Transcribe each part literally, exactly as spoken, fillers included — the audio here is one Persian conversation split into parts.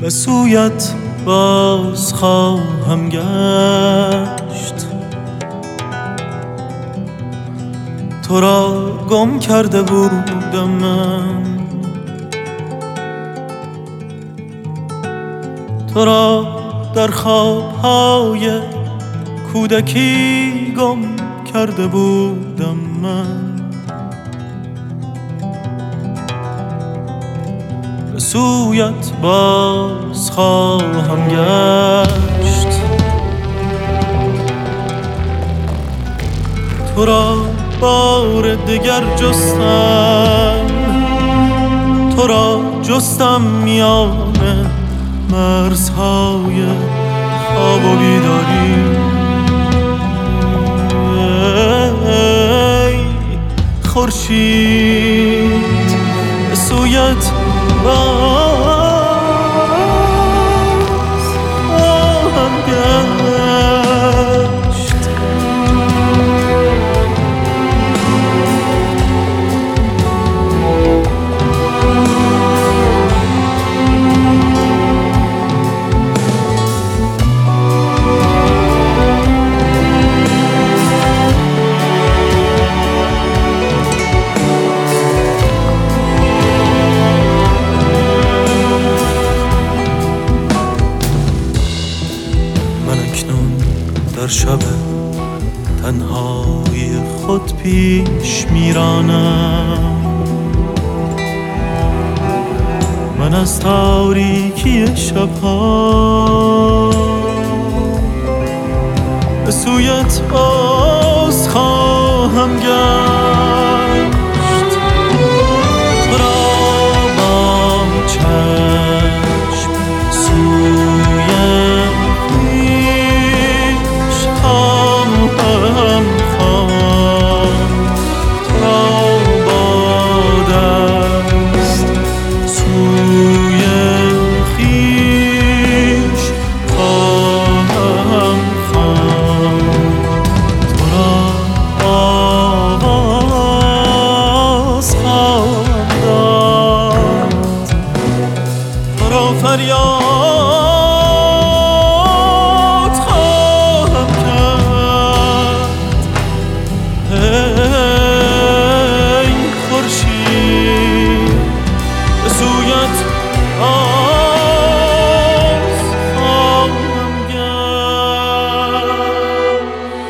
به سویت باز خواهم گشت، تو را گم کرده بودم من، تو را در خوابهای کودکی گم کرده بودم من. به سویت باز خواهم گشت، تو را بار دگر جستم، تو را جستم میان مرزهای خواب و بیداری. ای خورشید به سویت باز خواهم گشت، در شب تنهایی خود پیش میرانم، من از تاریکی شبها به سویت باز خواهم گشت، تو را با چشم سوی فریاد خواهم کرد. ای خورشید به سویت باز خواهم گشت.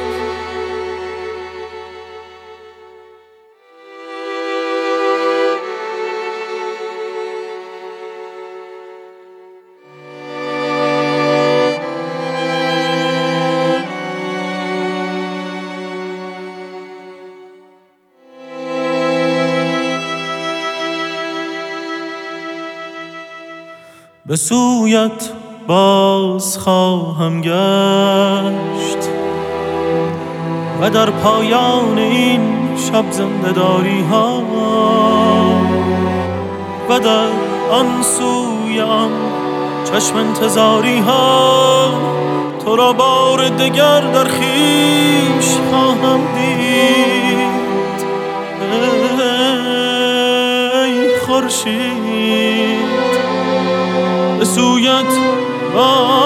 به سویت باز خواهم گشت و در پایان این شب زنده‌داری ها و در آن سوی آن چشم انتظاری ها تو را بار دگر در خویش خواهم دید. ای خورشید به سویت